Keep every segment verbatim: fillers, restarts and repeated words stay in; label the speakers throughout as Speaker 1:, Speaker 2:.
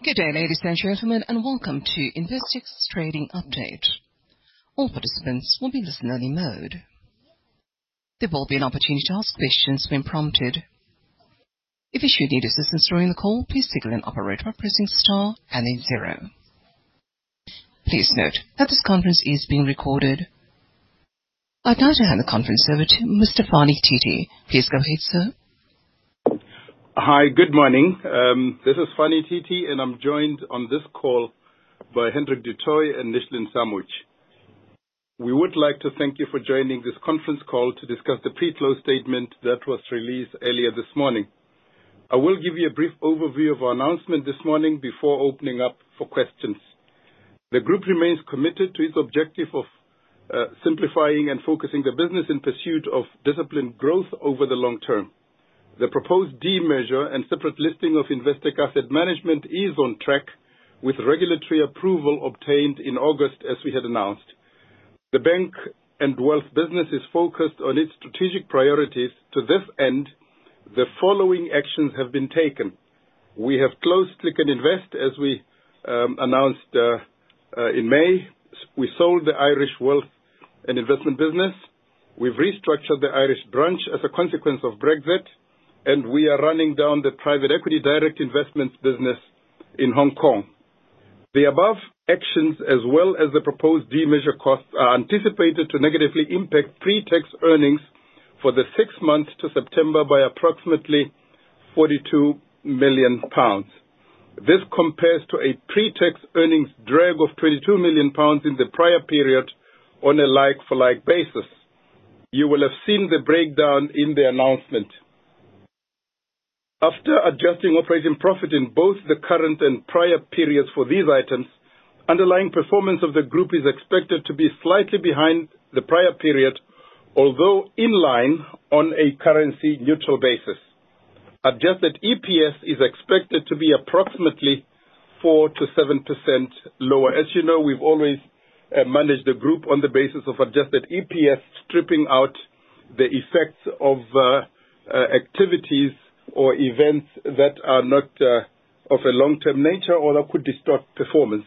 Speaker 1: Good day, ladies and gentlemen, and welcome to Investec Trading Update. All participants will be in listen-only mode. There will be an opportunity to ask questions when prompted. If you should need assistance during the call, please signal an operator by pressing star and then zero. Please note that this conference is being recorded. I'd now to hand the conference over to Mister Fani Titi. Please go ahead, sir.
Speaker 2: Hi, good morning. Um, this is Fani Titi, and I'm joined on this call by Hendrik du Toit and Nishlin Samuch. We would like to thank you for joining this conference call to discuss the pre-close statement that was released earlier this morning. I will give you a brief overview of our announcement this morning before opening up for questions. The group remains committed to its objective of uh, simplifying and focusing the business in pursuit of disciplined growth over the long term. The proposed demerger and separate listing of Investec Asset Management is on track, with regulatory approval obtained in August as we had announced. The bank and wealth business is focused on its strategic priorities. To this end, the following actions have been taken. We have closed Click and Invest as we um, announced uh, uh, in May. We sold the Irish wealth and investment business. We've restructured the Irish branch as a consequence of Brexit. And we are running down the private equity direct investments business in Hong Kong. The above actions, as well as the proposed demerger costs, are anticipated to negatively impact pre-tax earnings for the six months to September by approximately forty-two million pounds. This compares to a pre-tax earnings drag of twenty-two million pounds in the prior period on a like-for-like basis. You will have seen the breakdown in the announcement. After adjusting operating profit in both the current and prior periods for these items, underlying performance of the group is expected to be slightly behind the prior period, although in line on a currency-neutral basis. Adjusted E P S is expected to be approximately four to seven percent lower. As you know, we've always uh, managed the group on the basis of adjusted E P S, stripping out the effects of uh, uh, activities or events that are not uh, of a long-term nature or that could distort performance.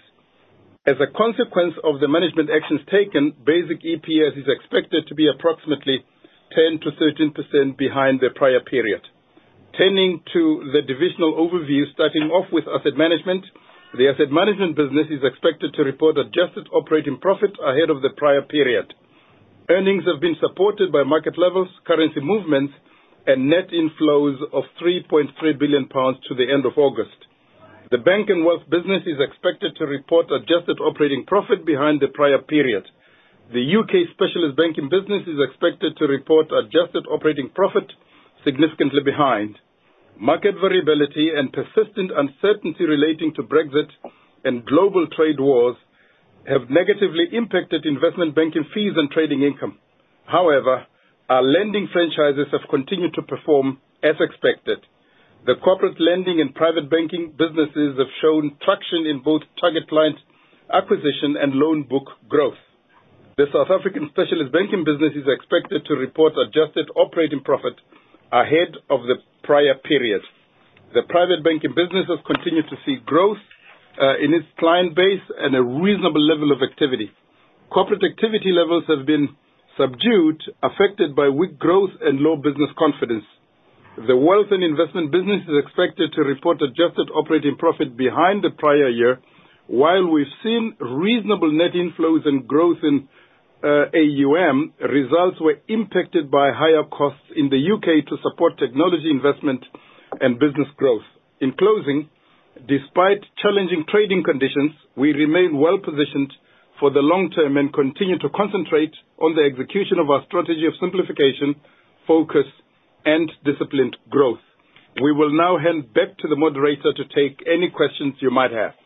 Speaker 2: As a consequence of the management actions taken, basic E P S is expected to be approximately ten to thirteen percent behind the prior period. Turning to the divisional overview, starting off with asset management, the asset management business is expected to report adjusted operating profit ahead of the prior period. Earnings have been supported by market levels, currency movements, and net inflows of three point three billion pounds to the end of August. The bank and wealth business is expected to report adjusted operating profit behind the prior period. The U K specialist banking business is expected to report adjusted operating profit significantly behind. Market variability and persistent uncertainty relating to Brexit and global trade wars have negatively impacted investment banking fees and trading income. However, our lending franchises have continued to perform as expected. The corporate lending and private banking businesses have shown traction in both target client acquisition and loan book growth. The South African specialist banking business is expected to report adjusted operating profit ahead of the prior period. The private banking business has continued to see growth uh, in its client base and a reasonable level of activity. Corporate activity levels have been subdued, affected by weak growth and low business confidence. The wealth and investment business is expected to report adjusted operating profit behind the prior year, while we've seen reasonable net inflows and growth in uh, A U M. Results were impacted by higher costs in the U K to support technology investment and business growth. In closing, despite challenging trading conditions, we remain well positioned for the long term and continue to concentrate on the execution of our strategy of simplification, focus, and disciplined growth. We will now hand back to the moderator to take any questions you might have.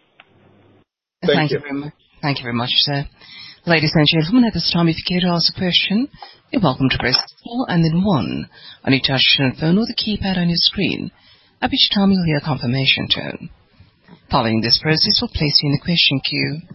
Speaker 2: Thank,
Speaker 1: Thank
Speaker 2: you.
Speaker 1: you very much. Thank you very much, sir. Ladies and gentlemen, at this time, if you care to ask a question, you're welcome to press four and then one on your touch-tone phone or the keypad on your screen, at which time you'll hear a confirmation tone. Following this process, we'll place you in the question queue.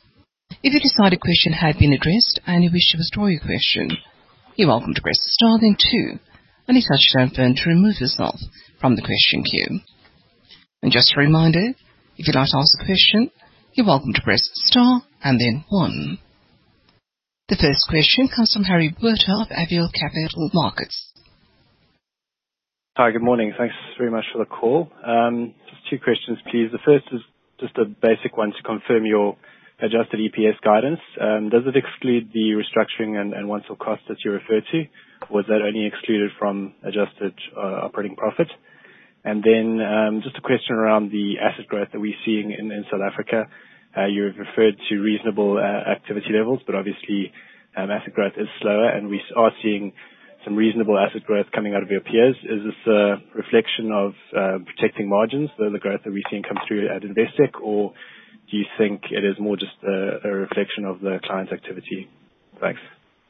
Speaker 1: If you decide a question had been addressed and you wish to withdraw your question, you're welcome to press star then two on your touch-tone phone to remove yourself from the question queue. And just a reminder, If you'd like to ask a question, you're welcome to press star and then one. The first question comes from Harry Botha of Avial Capital Markets.
Speaker 3: Hi, good morning. Thanks very much for the call. Um, just two questions, please. The first is just a basic one to confirm your adjusted E P S guidance. Um, does it exclude the restructuring and, and once-off costs that you referred to? Or was that only excluded from adjusted uh, operating profit? And then um, just a question around the asset growth that we're seeing in, in South Africa. Uh, you've referred to reasonable uh, activity levels, but obviously um, asset growth is slower, and we are seeing some reasonable asset growth coming out of your peers. Is this a reflection of uh, protecting margins, the, the growth that we're seeing come through at Investec, or do you think it is more just a, a reflection of the client's activity? Thanks.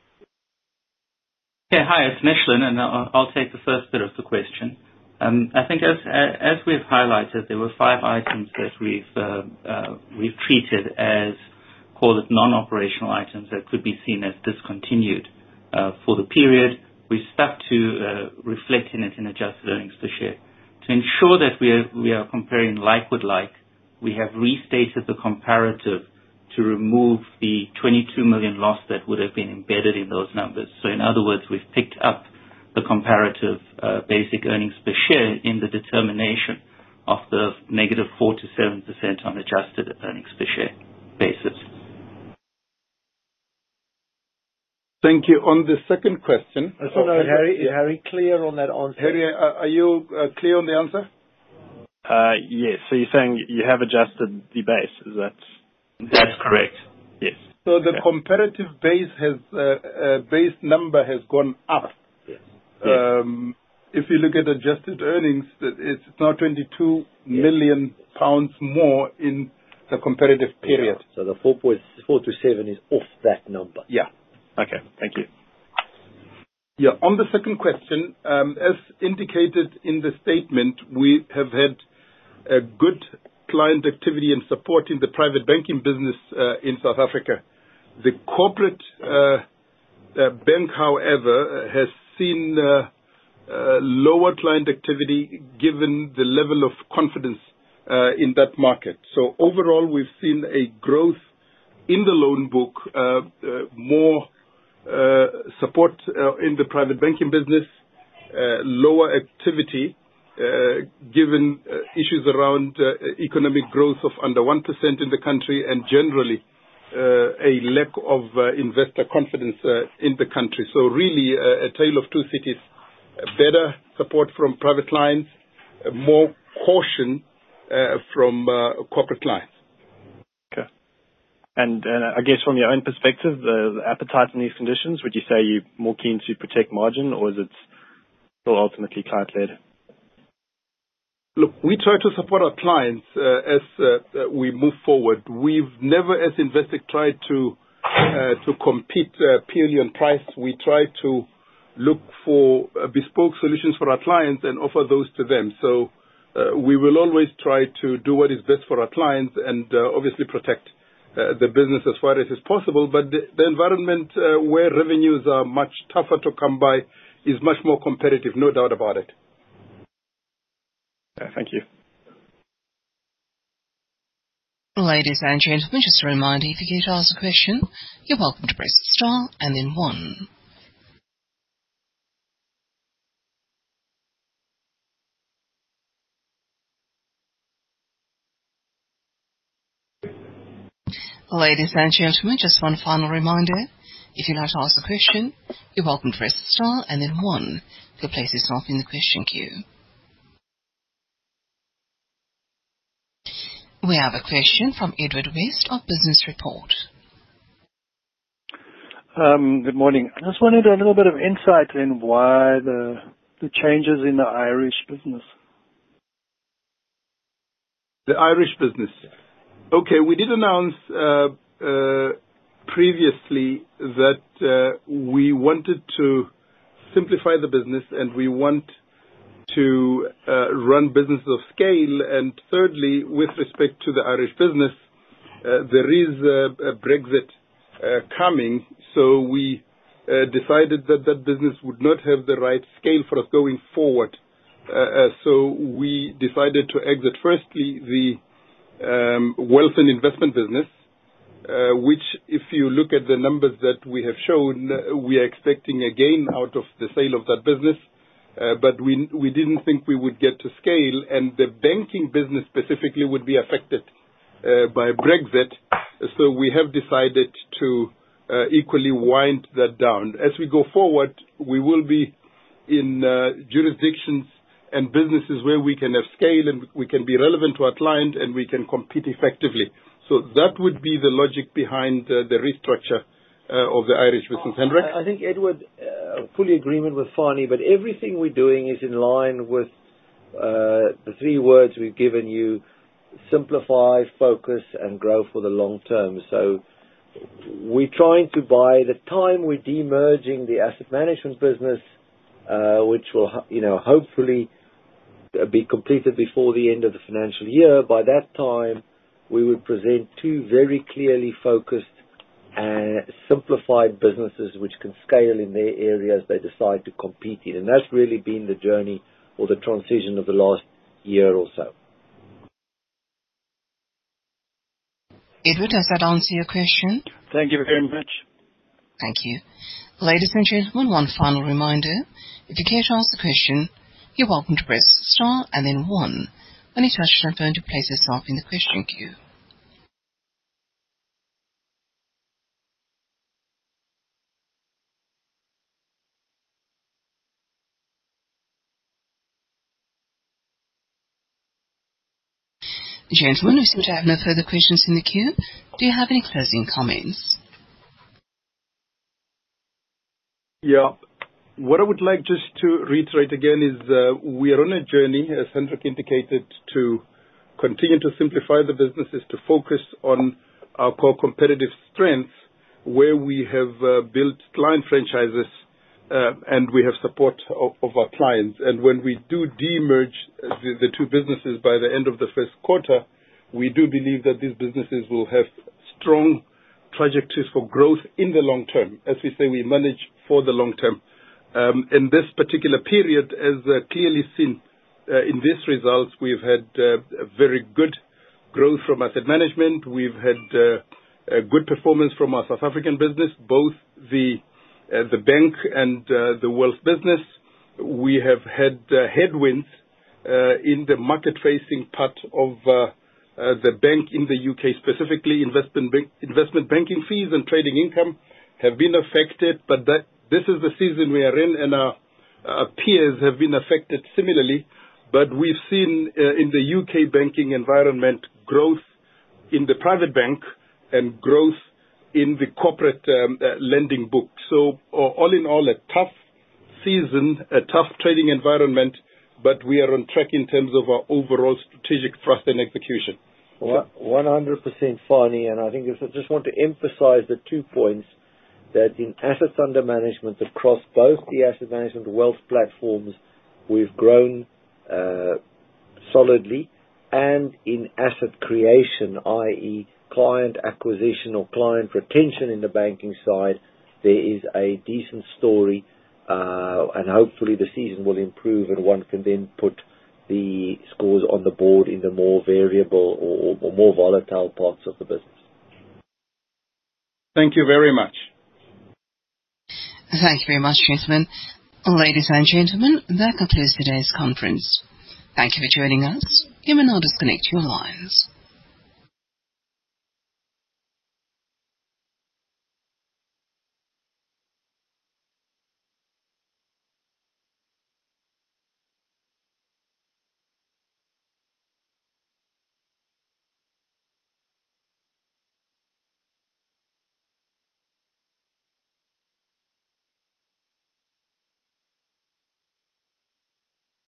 Speaker 4: Yeah, hi, it's Michelin, and I'll, I'll take the first bit of the question. Um, I think as as we've highlighted, there were five items that we've uh, uh, we've treated as, call it non-operational items that could be seen as discontinued uh, for the period. We stuck to uh, reflecting it in adjusted earnings per share. To ensure that we are, we are comparing like with like, we have restated the comparative to remove the twenty-two million loss that would have been embedded in those numbers. So in other words, we've picked up the comparative uh, basic earnings per share in the determination of the negative four to seven percent on adjusted earnings per share basis.
Speaker 2: Thank you. On the second question.
Speaker 5: I don't know, Harry, is Harry clear on that answer?
Speaker 2: Harry, are you uh, clear on the answer?
Speaker 3: Uh, yes. So you're saying you have adjusted the base, is that?
Speaker 4: That's correct.
Speaker 3: Yes.
Speaker 2: So the
Speaker 3: okay.
Speaker 2: comparative base has, uh, uh, base number has gone up.
Speaker 5: Yes.
Speaker 2: Um, if you look at adjusted earnings, it's now twenty-two yes. million pounds more in the comparative period.
Speaker 5: Yeah. So the four point four to seven is off that number.
Speaker 2: Yeah.
Speaker 3: Okay, thank you.
Speaker 2: Yeah, on the second question, um, as indicated in the statement, we have had a good client activity and support in the private banking business uh, in South Africa. The corporate uh, uh, bank, however, has seen uh, uh, lower client activity given the level of confidence uh, in that market. So overall, we've seen a growth in the loan book, uh, uh, more Uh, support uh, in the private banking business, uh, lower activity uh, given uh, issues around uh, economic growth of under one percent in the country and generally uh, a lack of uh, investor confidence uh, in the country. So really uh, a tale of two cities, better support from private clients, uh, more caution uh, from uh, corporate clients.
Speaker 3: And, and I guess from your own perspective, the, the appetite in these conditions, would you say you're more keen to protect margin, or is it still ultimately client-led?
Speaker 2: Look, we try to support our clients uh, as uh, we move forward. We've never, as Investec, tried to uh, to compete uh, purely on price. We try to look for uh, bespoke solutions for our clients and offer those to them. So uh, we will always try to do what is best for our clients and uh, obviously protect Uh, the business as far as is possible, but the, the environment uh, where revenues are much tougher to come by is much more competitive, no doubt about it.
Speaker 3: Yeah, thank you.
Speaker 1: Ladies and gentlemen, just a reminder, if you care to ask a question, you're welcome to press star and then one. Ladies and gentlemen, just one final reminder. If you'd like to ask a question, you're welcome to press star and then one to place yourself in the question queue. We have a question from Edward West of Business Report.
Speaker 6: Um, good morning. I just wanted a little bit of insight in why the the changes in the Irish business.
Speaker 2: The Irish business. Okay, we did announce uh, uh, previously that uh, we wanted to simplify the business and we want to uh, run businesses of scale. And thirdly, with respect to the Irish business, uh, there is a, a Brexit uh, coming, so we uh, decided that that business would not have the right scale for us going forward. Uh, uh, so we decided to exit firstly the um, wealth and investment business, uh, which, if you look at the numbers that we have shown, uh, we are expecting a gain out of the sale of that business. Uh, but we we didn't think we would get to scale, and the banking business specifically would be affected uh, by Brexit. So we have decided to uh, equally wind that down. As we go forward, we will be in uh, jurisdictions and businesses where we can have scale and we can be relevant to our client and we can compete effectively. So that would be the logic behind uh, the restructure Uh, of the Irish business. Hendrik?
Speaker 5: I think, Edward, uh, fully agreement with Fani, but everything we're doing is in line with uh, the three words we've given you: simplify, focus, and grow for the long term. So we're trying to, by the time we're demerging the asset management business, uh, which will, you know, hopefully be completed before the end of the financial year, by that time we would present two very clearly focused and simplified businesses which can scale in their areas they decide to compete in. And that's really been the journey or the transition of the last year or so.
Speaker 1: Edward, does that answer your question?
Speaker 6: Thank you very much.
Speaker 1: Thank you. Ladies and gentlemen, one final reminder. If you care to ask a question, you're welcome to press star and then one when you touch the phone to place yourself in the question queue. Gentlemen, we seem to have no further questions in the queue. Do you have any closing comments?
Speaker 2: Yeah. What I would like just to reiterate again is uh, we are on a journey, as Hendrik indicated, to continue to simplify the businesses, to focus on our core competitive strengths where we have uh, built client franchises uh, and we have support of, of our clients. And when we do demerge the, the two businesses by the end of the first quarter, we do believe that these businesses will have strong trajectories for growth in the long term. As we say, we manage for the long term. Um, in this particular period, as uh, clearly seen uh, in these results, we've had uh, a very good growth from asset management. We've had uh, a good performance from our South African business, both the uh, the bank and uh, the wealth business. We have had uh, headwinds uh, in the market-facing part of uh, uh, the bank in the U K, specifically investment bank- investment banking fees and trading income have been affected, but that this is the season we are in, and our, our peers have been affected similarly. But we've seen uh, in the U K banking environment growth in the private bank and growth in the corporate um, uh, lending book. So uh, all in all, a tough season, a tough trading environment, but we are on track in terms of our overall strategic thrust and execution.
Speaker 5: one hundred percent Fani, and I think I just want to emphasize the two points, that in assets under management across both the asset management wealth platforms, we've grown uh, solidly, and in asset creation, that is client acquisition or client retention in the banking side, there is a decent story, uh, and hopefully the season will improve and one can then put the scores on the board in the more variable or, or more volatile parts of the business.
Speaker 2: Thank you very much.
Speaker 1: Thank you very much, gentlemen. Ladies and gentlemen, that concludes today's conference. Thank you for joining us. You may now disconnect your lines.